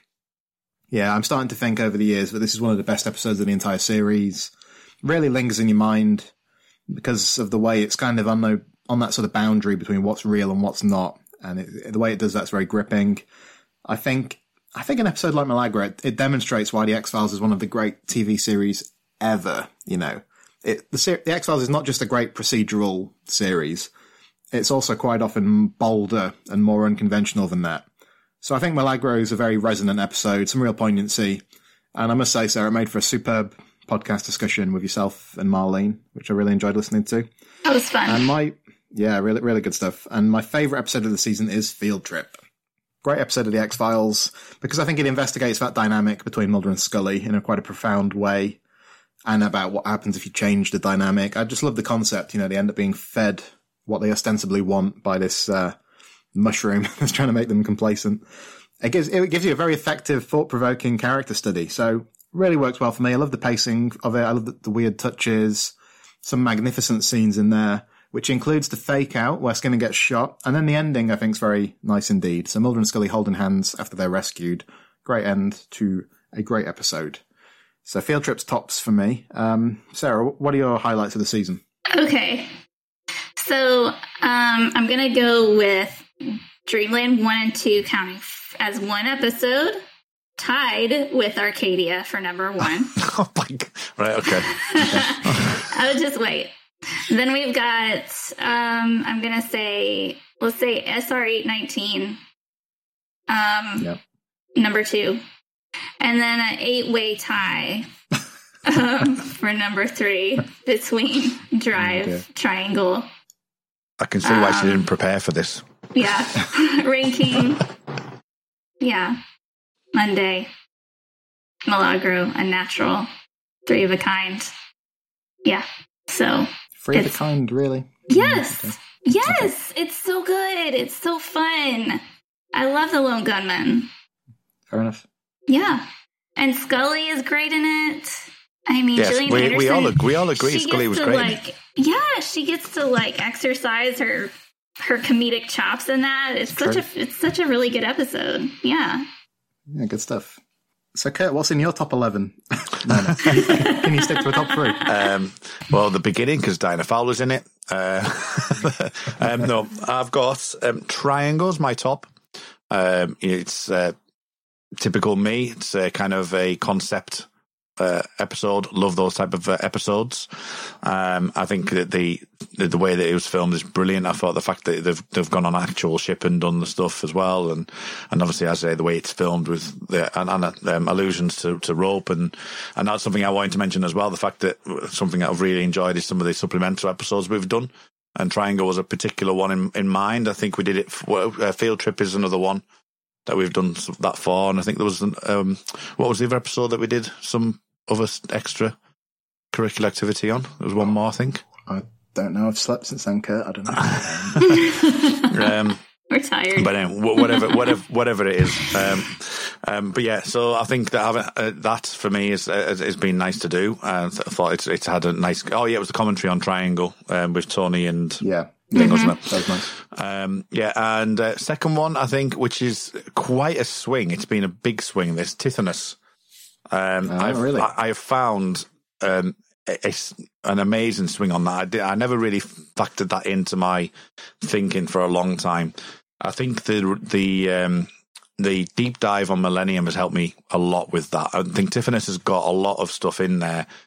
Yeah, I'm starting to think over the years that this is one of the best episodes of the entire series. Really lingers in your mind because of the way it's kind of on, the, on that sort of boundary between what's real and what's not. And it, the way it does that's very gripping. I think I think an episode like Milagro, it, it demonstrates why The X-Files is one of the great T V series ever. You know, it, the, the X-Files is not just a great procedural series. It's also quite often bolder and more unconventional than that. So I think Milagro is a very resonant episode, some real poignancy. And I must say, Sarah, it made for a superb podcast discussion with yourself and Marlene, which I really enjoyed listening to. That was fun. And my, yeah, really, really good stuff. And my favourite episode of the season is Field Trip. Great episode of The X-Files, because I think it investigates that dynamic between Mulder and Scully in a quite a profound way, and about what happens if you change the dynamic. I just love the concept, you know, they end up being fed what they ostensibly want by this uh, mushroom that's trying to make them complacent. It gives it gives you a very effective, thought-provoking character study. So really works well for me. I love the pacing of it. I love the, the weird touches, some magnificent scenes in there, which includes the fake out where Skinner gets shot. And then the ending, I think, is very nice indeed. So Mulder and Scully holding hands after they're rescued. Great end to a great episode. So Field Trip's tops for me. Um, Sarah, what are your highlights of the season? Okay. So um, I'm going to go with Dreamland one and two counting f- as one episode, tied with Arcadia for number one. Oh my God. Right, okay. I would just wait. Then we've got, um, I'm going to say, let's say S R eight nineteen, um, Yep. number two. And then an eight-way tie um, for number three between Drive, Okay. Triangle. I can see why she Um, didn't prepare for this. Yeah. Ranking. Yeah. Monday. Milagro. Unnatural. Three of a kind. Yeah. So. Free of the It's- kind, really? Yes. Okay. Yes. It's so good. It's so fun. I love the Lone Gunman. Fair enough. Yeah. And Scully is great in it. I mean, Yes, Gillian we, Anderson. we all agree, we all agree she Scully gets was to, great. in it. Like, yeah, she gets to like exercise her her comedic chops in that. It's True. such a it's such a really good episode. Yeah. Yeah, good stuff. So, Kurt, what's in your top eleven? no, no. Can you stick to a top three? Um, well, the beginning, because Diana Fowler's in it. Uh, um, no, I've got um, Triangle's my top. Um, it's uh, typical me. It's a kind of a concept uh, episode. Love those type of uh, episodes. Um, I think that the, the the way that it was filmed is brilliant. I thought the fact that they've they've gone on actual ship and done the stuff as well, and and obviously as I say the way it's filmed with the and, and um, allusions to, to rope and and that's something I wanted to mention as well. The fact that something that I've really enjoyed is some of the supplemental episodes we've done, and Triangle was a particular one in in mind. I think we did it. For, uh, Field Trip is another one that we've done that far, and I think there was an, um what was the other episode that we did some other extra curricular activity on? There was one more, I think. I don't know. I've slept since then, Kurt. I don't know. um, We're tired. But anyway, whatever, whatever, whatever it is. Um, um, but yeah, so I think that having uh, that for me is uh, has been nice to do. Uh, I thought it's it's had a nice. Oh yeah, it was the commentary on Triangle um, with Tony and Yeah. thing, wasn't it? That was nice. Um, yeah, and uh, second one I think, which is quite a swing. It's been a big swing. This Tithonus. Um, Oh, I've, really? I, I have found um, a, a, an amazing swing on that. I, did, I never really factored that into my thinking for a long time. I think the the um, the deep dive on Millennium has helped me a lot with that. I think Tithonus has got a lot of stuff in there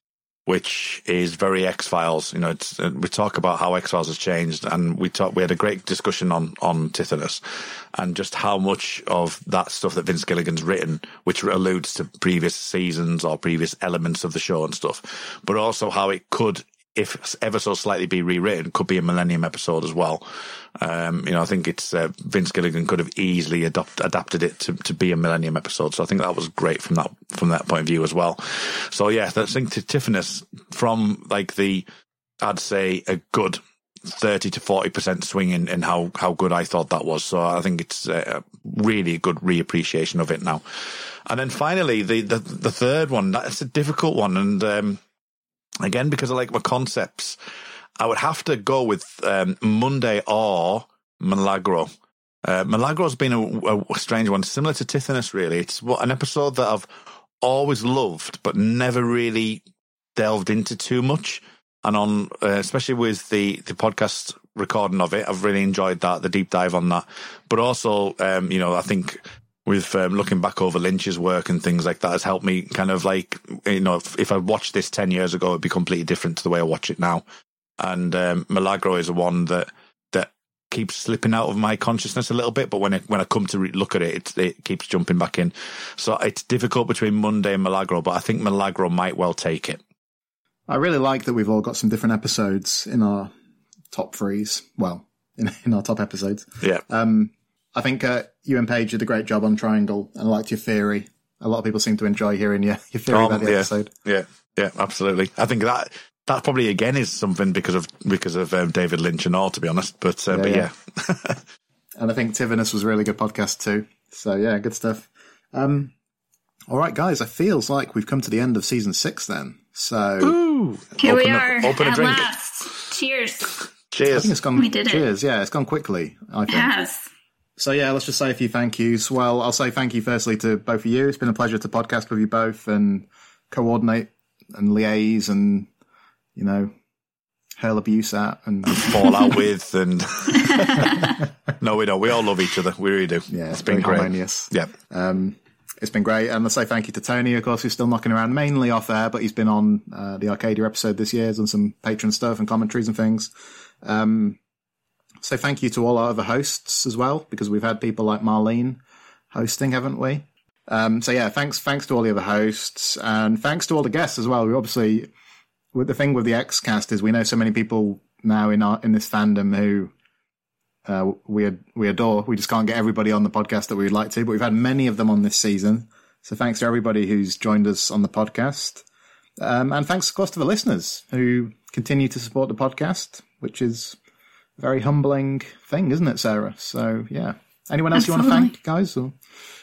which is very X-Files. You know, it's, uh, we talk about how X-Files has changed, and we talk, we had a great discussion on, on Tithonus and just how much of that stuff that Vince Gilligan's written, which alludes to previous seasons or previous elements of the show and stuff, but also how it could, if ever so slightly be rewritten, could be a Millennium episode as well. Um, you know, I think it's uh, Vince Gilligan could have easily adopt, adapted it to, to be a Millennium episode. So I think that was great from that from that point of view as well. So yeah, I think to Tithonus, from like the, I'd say a good thirty to forty percent swing in, in how, how good I thought that was. So I think it's a really good reappreciation of it now. And then finally, the, the, the third one, that's a difficult one. And, um, again, because I like my concepts, I would have to go with um, Monday or Milagro. Uh, Milagro's been a, a strange one, similar to Tithonus, really. It's what, an episode that I've always loved, but never really delved into too much. And on, uh, especially with the, the podcast recording of it, I've really enjoyed that, the deep dive on that. But also, um, you know, I think with um, looking back over Lynch's work and things like that has helped me kind of like, you know, if, if I watched this ten years ago, it'd be completely different to the way I watch it now. And um, Milagro is one that that keeps slipping out of my consciousness a little bit, but when I, when I come to re- look at it, it, it keeps jumping back in. So it's difficult between Monday and Milagro, but I think Milagro might well take it. I really like that we've all got some different episodes in our top threes. Well, in, in our top episodes. Yeah. Um, I think uh, you and Paige did a great job on Triangle, and I liked your theory. A lot of people seem to enjoy hearing your, your theory um, about the yeah, episode. Yeah, yeah, absolutely. I think that that probably again is something because of because of um, David Lynch and all, to be honest. But uh, yeah, but yeah, yeah. And I think Tithonus was a really good podcast too. So yeah, good stuff. Um, all right, guys, it feels like we've come to the end of season six. Then, so Ooh, here we a, are open at a drink. last. Cheers. Cheers. I think it's gone. We did it. Cheers. Yeah, it's gone quickly. I think. It has. So yeah, let's just say a few thank yous. Well, I'll say thank you firstly to both of you. It's been a pleasure to podcast with you both and coordinate and liaise and, you know, hurl abuse at and fall out with and no, we don't. We all love each other. We really do. Yeah, it's been great. Harmonious. Yeah. Um, it's been great. And let's say thank you to Tony, of course, who's still knocking around mainly off air, but he's been on uh, the Arcadia episode this year, done some Patreon stuff and commentaries and things. Um, So thank you to all our other hosts as well, because we've had people like Marlene hosting, haven't we? Um, so yeah, thanks thanks to all the other hosts, and thanks to all the guests as well. We obviously, with the thing with the X cast is we know so many people now in our in this fandom who uh, we ad- we adore. We just can't get everybody on the podcast that we would like to, but we've had many of them on this season. So thanks to everybody who's joined us on the podcast, um, and thanks of course to the listeners who continue to support the podcast, which is very humbling thing, isn't it, Sarah? So, yeah. Anyone else Absolutely. You want to thank, guys? Or?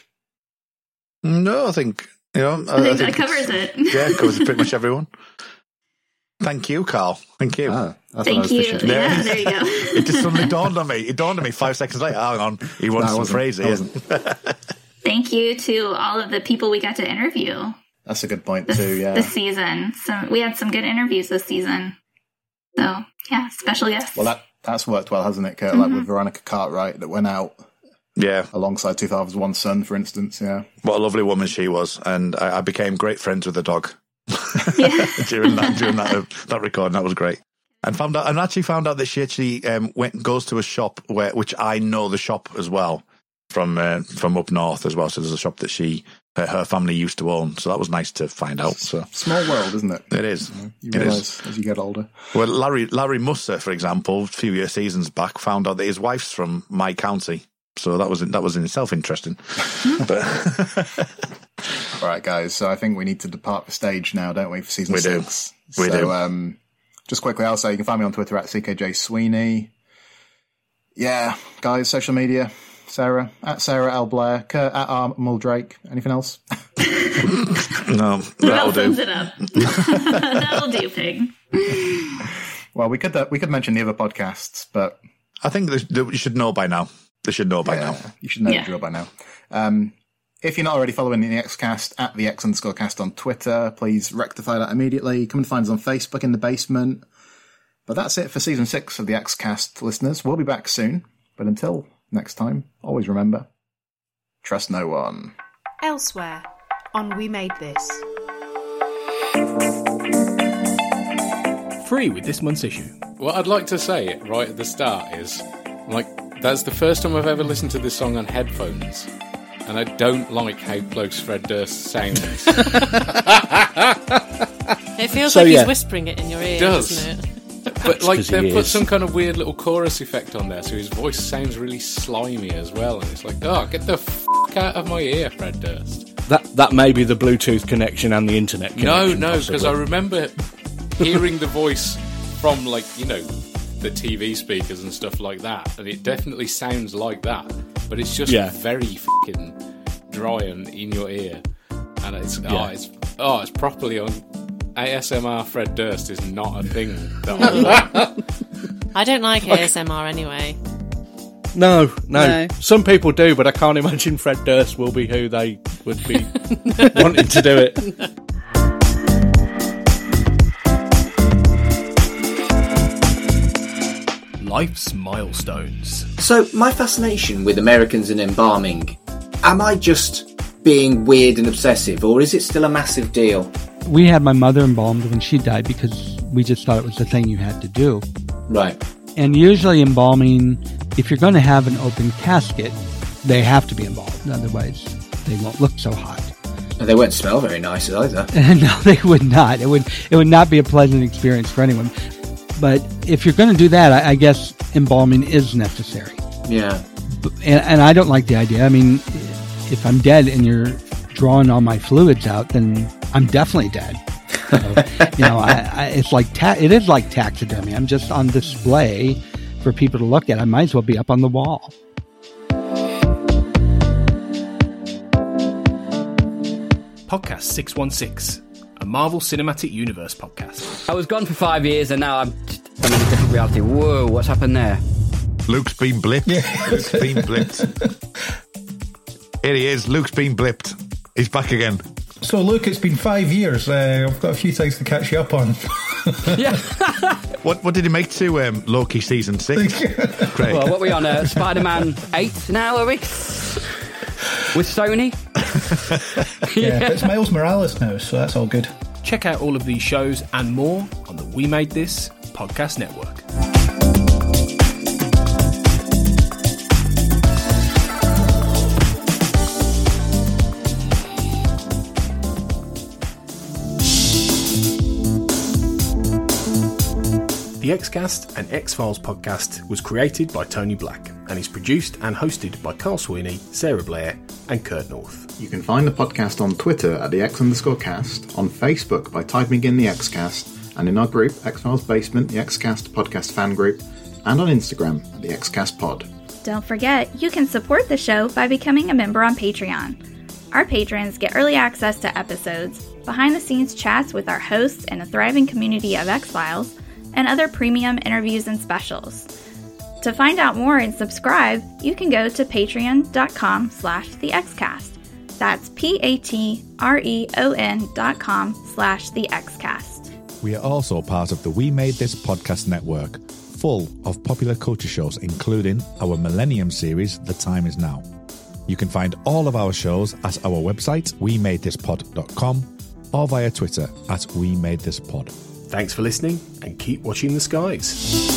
No, I think, you know... I, I think, think that covers it. Yeah, it covers pretty much everyone. Thank you, Carl. Thank you. Ah, that's Thank you. Yeah, yeah, there you go. It just suddenly dawned on me. It dawned on me five seconds later. Hang on. He wants no, some phrase here. Thank you to all of the people we got to interview. That's a good point, this, too, yeah. This season. So we had some good interviews this season. So, yeah, special guests. Well, that... That's worked well, hasn't it, Kurt? Mm-hmm. Like with Veronica Cartwright that went out yeah, alongside two thousand one Son, for instance, yeah. What a lovely woman she was. And I, I became great friends with the dog yeah. during that during that uh, that recording. That was great. And found out, and actually found out that she actually um, went goes to a shop where, which I know the shop as well from uh, from up north as well. So there's a shop that she her, her family used to own. So that was nice to find out. So small world, isn't it? It is. You, know, you it realise is. As you get older. Well, Larry Larry Musser, for example, a few year seasons back, found out that his wife's from my county. So that was that was in itself interesting. but all right, guys. So I think we need to depart the stage now, don't we, for season we six? Do. We so, do. Um, just quickly, I'll say you can find me on Twitter at C K J Sweeney. Yeah, guys, social media. Sarah, at Sarah L. Blair, Kurt, at R. Muldrake. Anything else? No, that'll do. It up. That'll do, Pig. Well, we could uh, we could mention the other podcasts, but I think they, they, you should know by now. They should know by yeah, now. You should know yeah. the drill by now. Um, if you're not already following the Xcast at the X underscore cast on Twitter, please rectify that immediately. Come and find us on Facebook in the basement. But that's it for season six of the Xcast, listeners. We'll be back soon, but until next time, always remember, trust no one. Elsewhere on We Made This. free with this month's issue. What I'd like to say right at the start is, like, that's the first time I've ever listened to this song on headphones, and I don't like how close Fred Durst sounds. It feels So, like yeah. he's whispering it in your ear, It does. doesn't it? But like 'cause he they put is. some kind of weird little chorus effect on there, so his voice sounds really slimy as well. And it's like, oh, get the f*** out of my ear, Fred Durst. That that may be the Bluetooth connection and the internet No, connection. no, because possibly. I remember hearing the voice from, like, you know, the T V speakers and stuff like that, and it definitely sounds like that, but it's just Yeah. very fucking dry and in your ear, and it's oh, Yeah. it's oh, it's properly on. A S M R Fred Durst is not a thing that I like. I don't like A S M R anyway. No, no, No. Some people do, but I can't imagine Fred Durst will be who they would be wanting to do it. Life's milestones. So, my fascination with Americans and embalming, am I just being weird and obsessive, or is it still a massive deal? We had my mother embalmed when she died because we just thought it was the thing you had to do. Right. And usually embalming, if you're going to have an open casket, they have to be embalmed. Otherwise, they won't look so hot. And they won't smell very nice either. No, they would not. It would it would not be a pleasant experience for anyone. But if you're going to do that, I, I guess embalming is necessary. Yeah. And, and I don't like the idea. I mean, if I'm dead and you're drawing all my fluids out, then I'm definitely dead. So, you know, I, I, it's like ta- it is like taxidermy. I'm just on display for people to look at. I might as well be up on the wall. Podcast six one six, a Marvel Cinematic Universe podcast. I was gone for five years and now I'm, I'm in a different reality. Whoa, what's happened there? Luke's been blipped. Luke's been blipped. Here he is. Luke's been blipped. He's back again. So, Luke, it's been five years. Uh, I've got a few things to catch you up on. Yeah. What what did he make to um, Loki season six? Craig. Well, what are we on? Uh, Spider-Man eight now, are we? With Sony? Yeah, but it's Miles Morales now, so that's all good. Check out all of these shows and more on the We Made This podcast network. The X-Cast and X-Files podcast was created by Tony Black and is produced and hosted by Carl Sweeney, Sarah Blair and Kurt North. You can find the podcast on Twitter at the X underscore cast, on Facebook by typing in the X-Cast, and in our group, X-Files Basement, the X-Cast podcast fan group, and on Instagram at the X-Cast pod. Don't forget, you can support the show by becoming a member on Patreon. Our patrons get early access to episodes, behind-the-scenes chats with our hosts and a thriving community of X-Files, and other premium interviews and specials. To find out more and subscribe, you can go to patreon.com slash the Xcast. That's P-A-T-R-E-O-N dot com slash the Xcast. We are also part of the We Made This podcast network, full of popular culture shows, including our Millennium series, The Time Is Now. You can find all of our shows at our website, we made this pod dot com, or via Twitter at we made this pod. Thanks for listening and keep watching the skies.